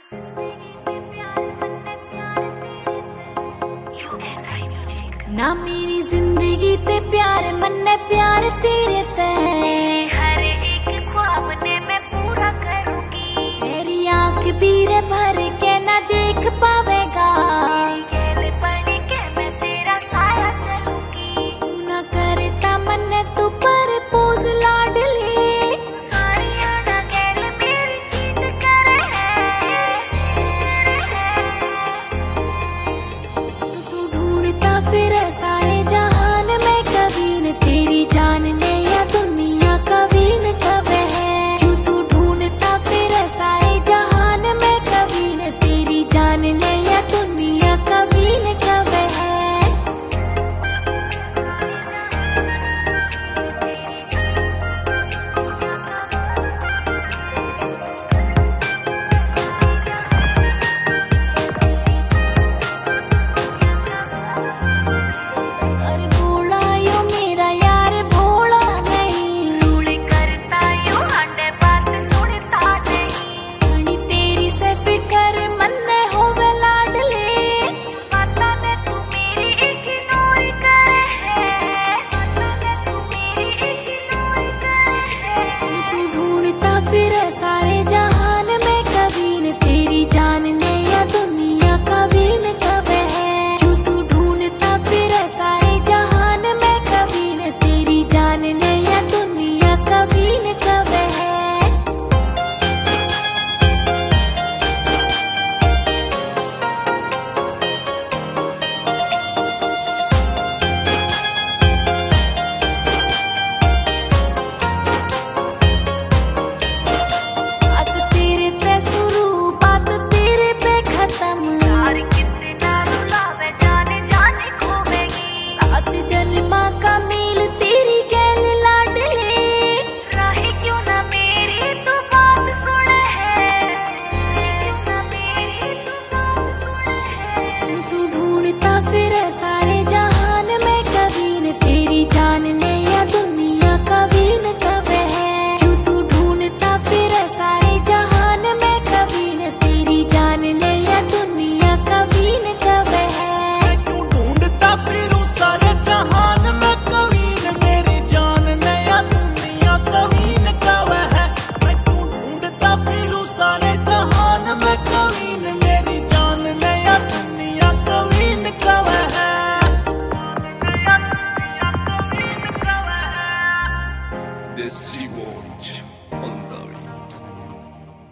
ना मेरी जिंदगी ते प्यार मन्ने प्यार तेरे ते हर एक ख्वाब ने मैं पूरा करूंगी। मेरी आंख पीरे भर के ना देख पावेगा, गैल बन के मैं तेरा साया चलूंगी। तू ना करता मन्ने तू पर पोज लाडली सारी आना गैल मेरी चीट करे तू ढूंढता फिर सारे जहान में कभी न तेरी जान ने या दुनिया कभी न कवे है। क्यों तू ढूंढता फिर सारे जहान में कभी न तेरी जान ने या दुनिया कभी न कवे है। अरे भोला यो मेरा यार भोला नहीं, रूल करता यो हंडे बात सुनता नहीं। अनी तेरी से फिकर मन्ने होवे लाडली पता ने तू मेरी इग्नोर करे है, पता ने तू मेरी इग्नोर करे है। तू ढूंढता फिर सारे जहान में कभी न तेरी जान ने या दुनिया कभी न कवे है। क्यों तू ढूंढता फिर सारे जहान में कभी न तेरी जान ने या दुनिया कभी न कवे है। बात तेरे पे शुरू बात तेरे पे खत्म, यार कितना रुलावे जाने जाने खोवेगी। सात जन्मा का मेल तेरी गैल लाडली राही क्यों ना मेरी तू बात सुने है, क्यों ना मेरी तू बात सुने है। तू ढूंढता फिर सारे जहान में कभी न तेरी जान ने या दुनिया कभी न कवे है। क्यों तू ढूंढता फिर सारे जहान में कभी न तेरी जान ने या दुनिया कभी न कवे है। तू ढूंढता फिरूं सारे जहान में कभी न मेरी जान ने या दुनिया कभी न कवे है। मैं तू ढूंढता फिरूं सारे